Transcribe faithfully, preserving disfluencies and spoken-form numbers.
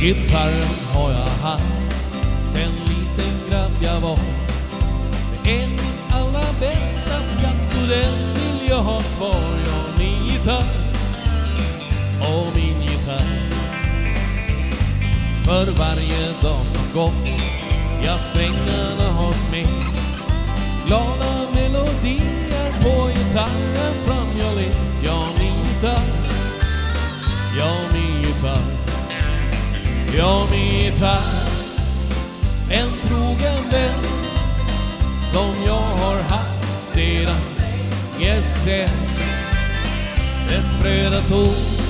Gitarren har jag haft sen liten grabb jag var. Det är min allra bästa skatt och den vill jag ha kvar. Ja, min gitarr och min gitarr. För varje dag som gått jag strängarna har smäckt. Glada melodier på gitarren fram jag lett. Ja, min gitarr, ja, min gitarr. Ja, min gitarr, en trogen vän som jag har haft sedan jag sett dess spröda ton.